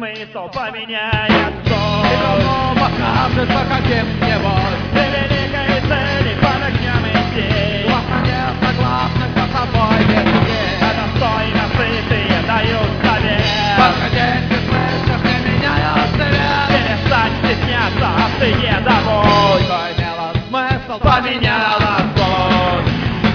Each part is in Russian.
смысл поменяет сон. И давно покажется каким-нибудь Для великой цели под огнем идей. классно несогласных с собой людей. Достойно сытые дают совет. Только деньги в мыслях не меняют цвет. Перестать стесняться о стыде домой. Что имело смысл, Поменяла сон.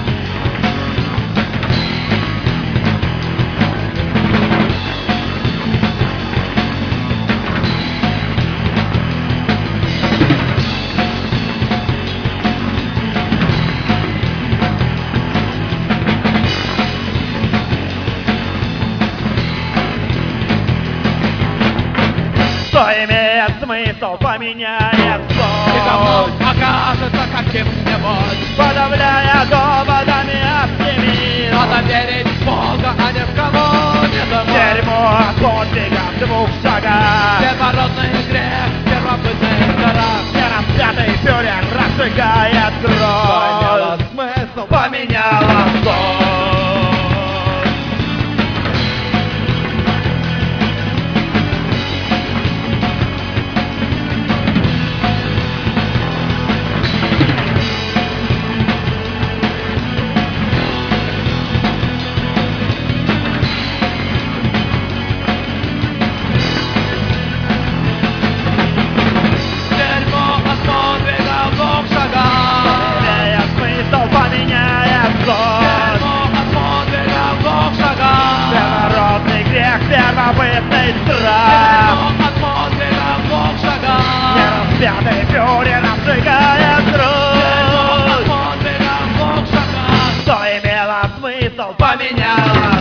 Что имеет смысл, поменяет И давно сон. окажется каким-нибудь. Подавляя доводами оптимизм. Надо верить в Бога, а не в коммунизм. Дерьмо подвигом в 2 шагах. Первородный грех, первобытный страх. Где распятый фюрер разжигает Что имело кровь. смысл, Поменяла сон. дерьмо от подвига в 2 шагах. Имеет смысл, поменяет сон. Дерьмо от подвига в 2 шагах. Первородный грех, первобытный страх. Дерьмо от подвига в 2 шагах. Нераспятый фюрер разжигает Дерьмо от кровь. подвига в 2 шагах. Что имело смысл, поменяла